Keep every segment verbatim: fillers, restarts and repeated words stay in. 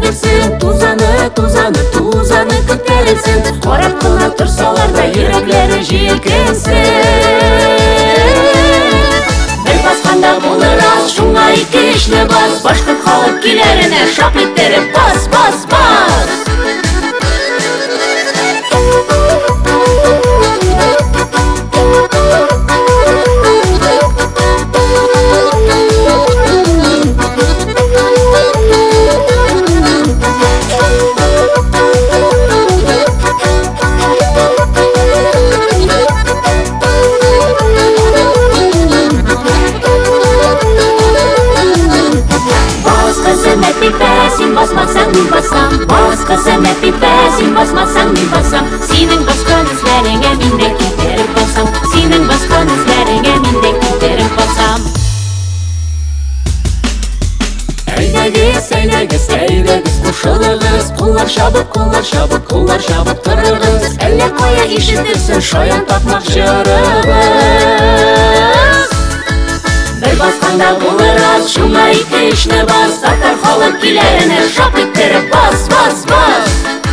берсин. Тузаны, тузаны, тузаны көтерілсін. Орап қына тұрсаларда yüreklері желкенсін. Bir басқанда болыр аз, шуңа ике ішлі бас. Башқұрт халық келеріне шаплеттері бас, бас, бас. Син басмасаң мин басам, басқасы мәпипе. Син басмасаң мин басам, сенің басқан ізлеріңе мен де кетеріп басам. Сенің басқан ізлеріңе мен де кетеріп басам. Әйдәгіз, әйдәгіз, әйдәгіз, қошылығыз. Құлар шабыт, құлар шабыт, құлар шабыт тұрығыз. Әлі қоя ешітірсін шаян тапмақ жырығыз. Bir басқанда болыр аз, шуңа ике ішлі бас. Татар халық келеріне шаплеттері бас, бас, бас.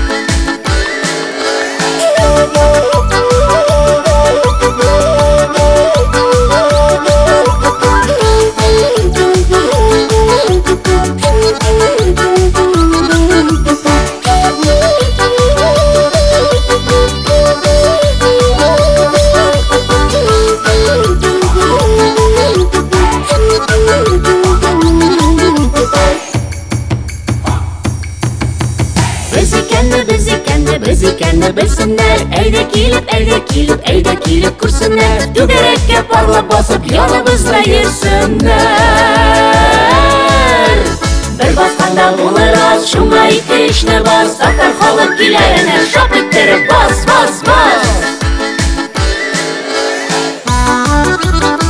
Biz ekenni bilsinler. Әйдә киліп, әйдә киліп, әйдә киліп күрсінлер. Түгәрәккә парлап басып, яныбызда йөрсеннәр. Bir басқанда болыр аз, шуңа ике ішлі бас. Татар халық келеріне шаплеттері бас, бас, бас.